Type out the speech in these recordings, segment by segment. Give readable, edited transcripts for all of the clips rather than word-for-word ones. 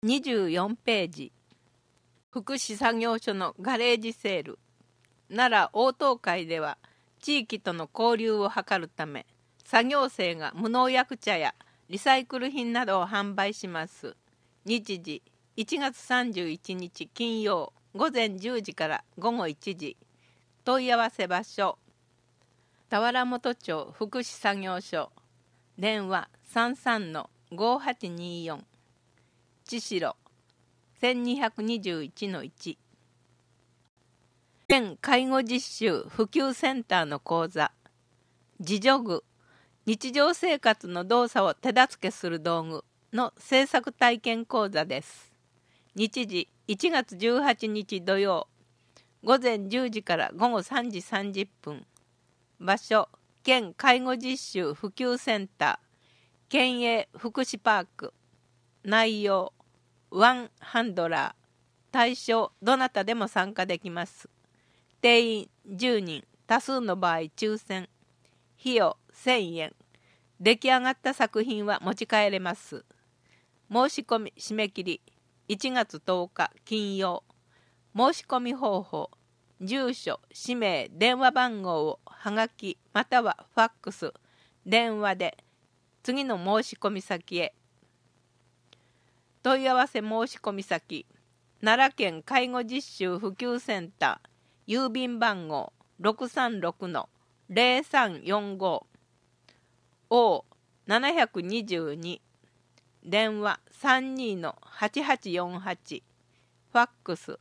24ページ。福祉作業所のガレージセール。奈良応答会では地域との交流を図るため、作業生が無農薬茶やリサイクル品などを販売します。日時1月31日金曜午前10時から午後1時。問い合わせ場所田原本町福祉作業所。電話 33-5824。千代 1221-1。県介護実習普及センターの講座。自助具、日常生活の動作を手助けする道具の制作体験講座です。日時1月18日土曜午前10時から午後3時30分。場所、県介護実習普及センター、県営福祉パーク。内容、ワンハンドラー。対象、どなたでも参加できます。定員10人、多数の場合抽選。費用1000円。出来上がった作品は持ち帰れます。申し込み締め切り1月10日金曜。申し込み方法、住所、氏名、電話番号をはがきまたはファックス、電話で次の申し込み先へ。問い合わせ申し込み先、奈良県介護実習普及センター、郵便番号 636-0345 O722、電話 32-8848、ファックス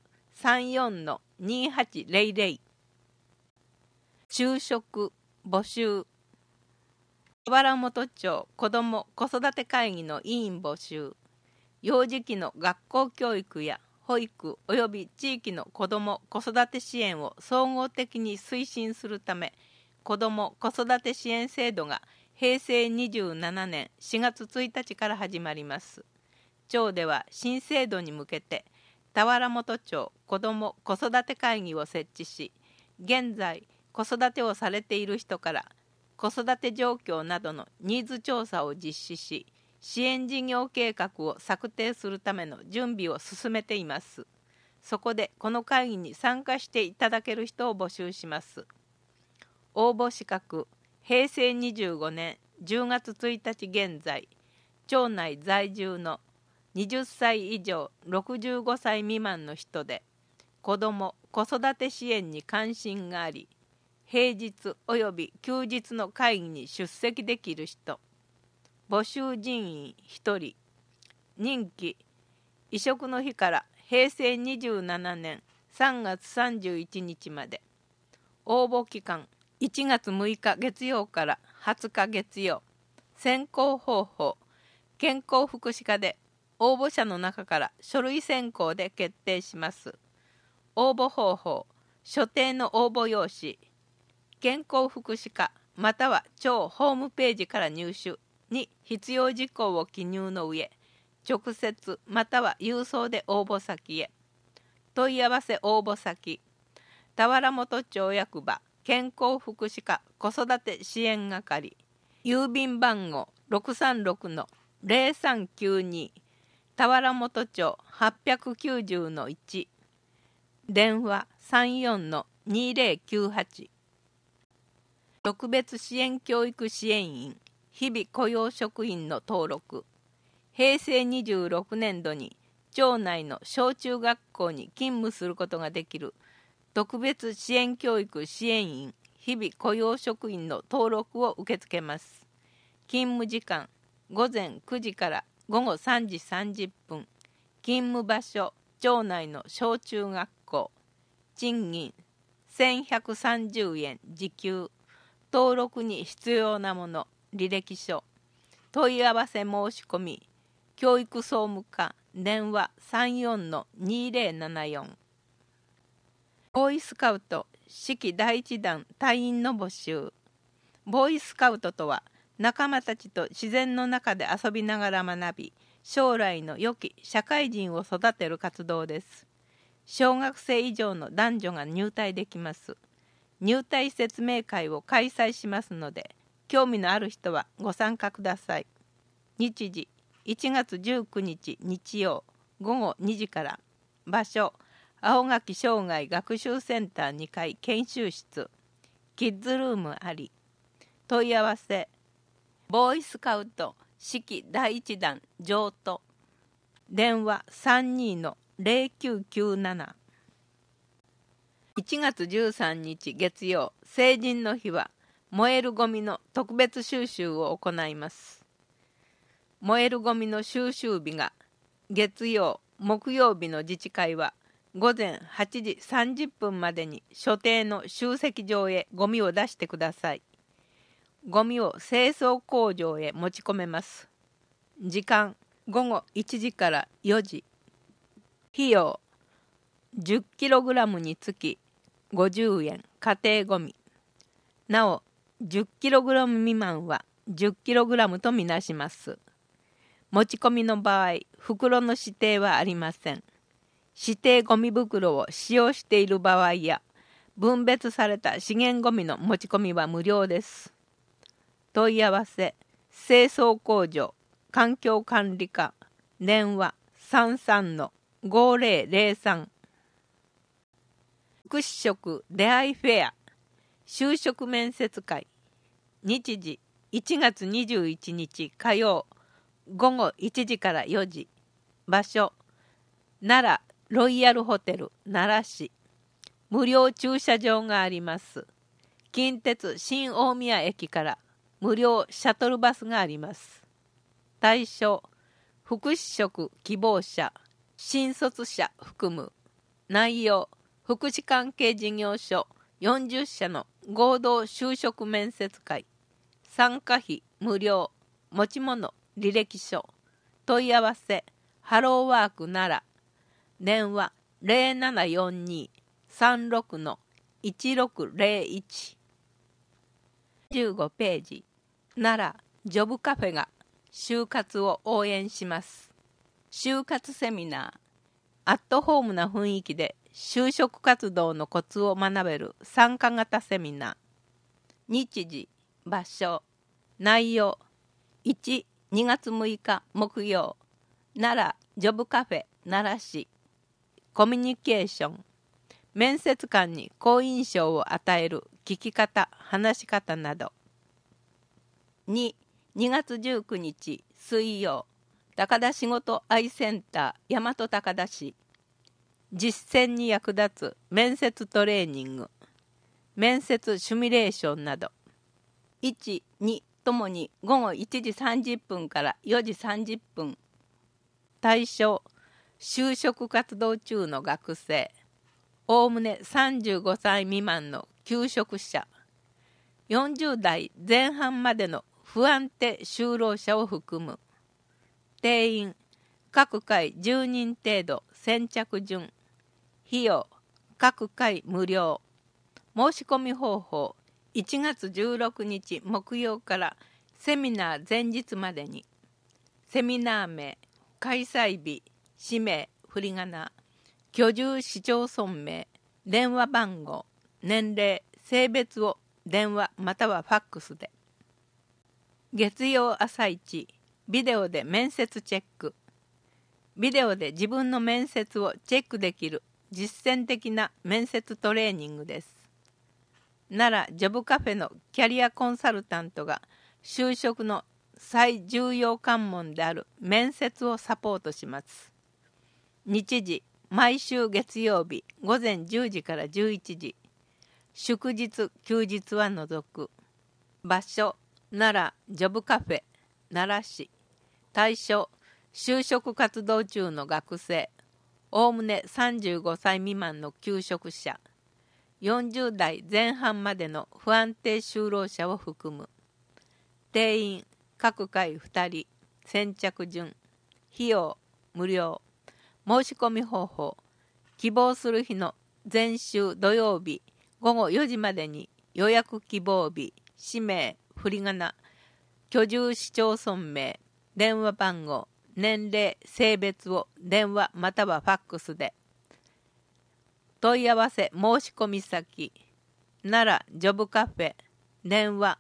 34-2800。就職募集。田原本町子ども子育て会議の委員募集。幼児期の学校教育や保育及び地域の子ども子育て支援を総合的に推進するため、子ども子育て支援制度が平成27年4月1日から始まります。町では新制度に向けて田原本町子ども子育て会議を設置し、現在子育てをされている人から子育て状況などのニーズ調査を実施し、支援事業計画を策定するための準備を進めています。そこでこの会議に参加していただける人を募集します。応募資格、平成25年10月1日現在、町内在住の20歳以上65歳未満の人で、子ども子育て支援に関心があり、平日及び休日の会議に出席できる人。募集人員1人。任期、移植の日から平成27年3月31日まで。応募期間、1月6日月曜から20日月曜。選考方法、健康福祉課で応募者の中から書類選考で決定します。応募方法、所定の応募用紙、健康福祉課または町ホームページから入手に必要事項を記入の上、直接または郵送で応募先へ。問い合わせ応募先、田原本町役場健康福祉課子育て支援係、郵便番号 636-0392、田原本町890-1、電話 34-2098。特別支援教育支援員日々雇用職員の登録。平成26年度に町内の小中学校に勤務することができる特別支援教育支援員日々雇用職員の登録を受け付けます。勤務時間、午前9時から午後3時30分。勤務場所、町内の小中学校。賃金1130円時給。登録に必要なもの、履歴書。問い合わせ申し込み、教育総務課、電話 34-2074。ボーイスカウト四季第一弾隊員の募集。ボーイスカウトとは、仲間たちと自然の中で遊びながら学び、将来の良き社会人を育てる活動です。小学生以上の男女が入隊できます。入隊説明会を開催しますので、興味のある人はご参加ください。日時1月19日日曜午後2時から。場所青垣生涯学習センター2階研修室。キッズルームあり。問い合わせボーイスカウト士気第1弾譲渡。電話32-0997。1月13日月曜成人の日は燃えるゴミの特別収集を行います。燃えるゴミの収集日が月曜木曜日の自治会は午前8時30分までに所定の集積場へゴミを出してください。ゴミを清掃工場へ持ち込めます。時間午後1時から4時。費用 10kg につき50円家庭ゴミ。なお 10kg 未満は 10kg とみなします。持ち込みの場合袋の指定はありません。指定ゴミ袋を使用している場合や分別された資源ゴミの持ち込みは無料です。問い合わせ清掃工場環境管理課電話33-5003。福祉職出会いフェア就職面接会。日時1月21日火曜午後1時から4時。場所奈良ロイヤルホテル奈良市。無料駐車場があります。近鉄新大宮駅から無料シャトルバスがあります。対象福祉職希望者新卒者含む。内容福祉関係事業所40社の合同就職面接会。参加費無料。持ち物履歴書。問い合わせハローワーク奈良電話0742-36-1601。15ページ。奈良ジョブカフェが就活を応援します。就活セミナー。アットホームな雰囲気で就職活動のコツを学べる参加型セミナー。日時場所内容1、2月6日木曜奈良ジョブカフェ奈良市。コミュニケーション面接官に好印象を与える聞き方話し方など。2、2月19日水曜高田仕事愛センター大和高田市。実践に役立つ面接トレーニング面接シミュレーションなど。1、2ともに午後1時30分から4時30分。対象就職活動中の学生おおむね35歳未満の求職者40代前半までの不安定就労者を含む。定員各回10人程度。先着順。費用各回無料。申し込み方法1月16日木曜からセミナー前日までに。セミナー名開催日氏名振り仮名居住市町村名電話番号年齢性別を電話またはファックスで。月曜朝一ビデオで面接チェック。ビデオで自分の面接をチェックできる実践的な面接トレーニングです。奈良ジョブカフェのキャリアコンサルタントが就職の最重要関門である面接をサポートします。日時毎週月曜日午前10時から11時。祝日休日は除く。場所奈良ジョブカフェ奈良市。対象就職活動中の学生おおむね35歳未満の求職者40代前半までの不安定就労者を含む。定員各回2人。先着順。費用無料。申し込み方法希望する日の前週土曜日午後4時までに予約希望日氏名振り仮名居住市町村名電話番号年齢性別を電話またはファックスで。問い合わせ申し込み先奈良ジョブカフェ電話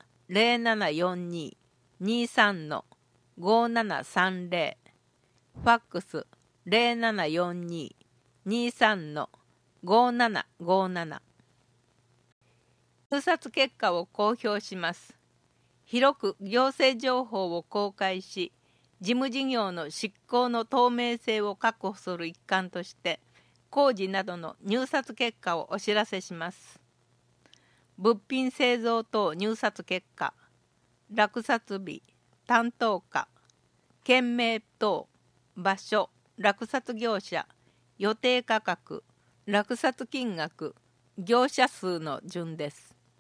0742-23-5730ファックス 0742-23-5757。入札結果を公表します。広く行政情報を公開し、事務事業の執行の透明性を確保する一環として、工事などの入札結果をお知らせします。物品製造等入札結果、落札日、担当課、件名等、場所、落札業者、予定価格、落札金額、業者数の順です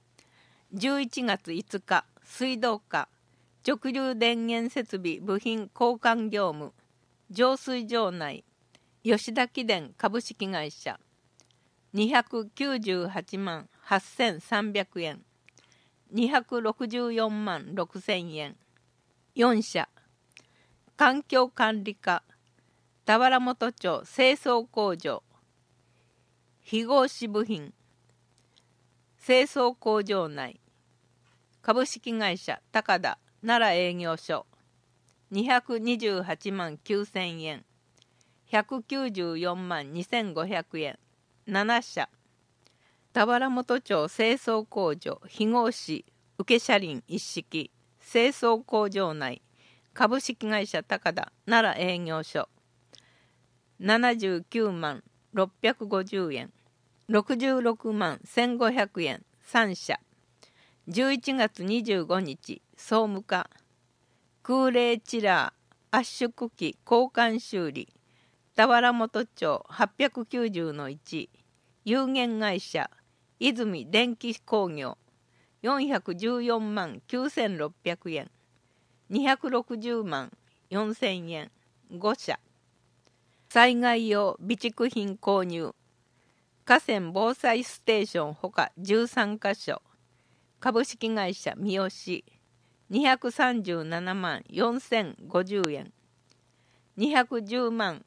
。11月5日、水道課、直流電源設備部品交換業務、浄水場内、吉田機電株式会社、298万8300円、264万6000円、4社、環境管理課、田原本町清掃工場、非合紙部品、清掃工場内、株式会社高田奈良営業所、228万9000円、194万2500円、7社、田原本町清掃工場非合紙受車輪一式清掃工場内株式会社高田奈良営業所、79万650円、66万1500円、3社。11月25日、総務課、空冷チラー圧縮機交換修理、田原本町890-1、有限会社、泉電気工業、414万9600円、260万4000円、5社。災害用備蓄品購入、河川防災ステーションほか13カ所、株式会社三好、237万4050円、210万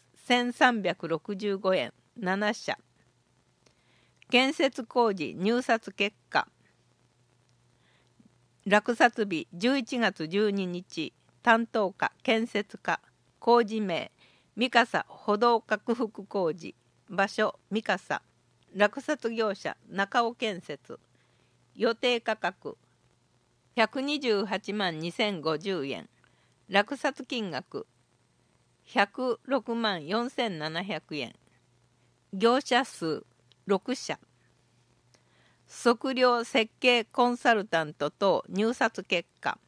1365円、7社。建設工事入札結果、落札日11月12日、担当課建設課、工事名三笠歩道拡幅工事、場所三笠、落札業者中尾建設、予定価格128万2050円、落札金額106万4700円、業者数6社。測量設計コンサルタント等入札結果、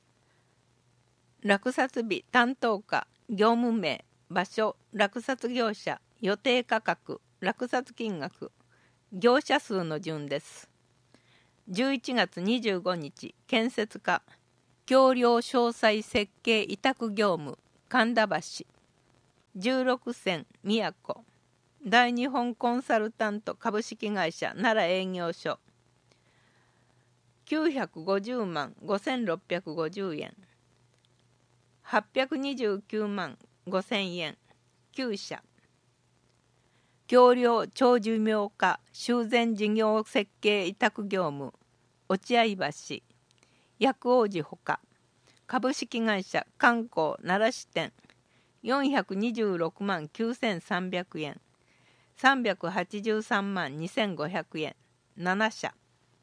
落札日担当課業務名場所落札業者予定価格落札金額業者数の順です。11月25日、建設課、橋梁詳細設計委託業務、神田橋、16線宮古、大日本コンサルタント株式会社奈良営業所、950万5650円、829万5000円、9社。橋梁長寿命化修繕事業設計委託業務、落合橋、薬王寺ほか、株式会社観光奈良支店、426万9300円、383万2500円、7社。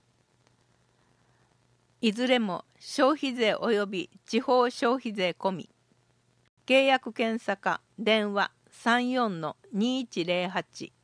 いずれも消費税及び地方消費税込み。契約検査課電話34-2108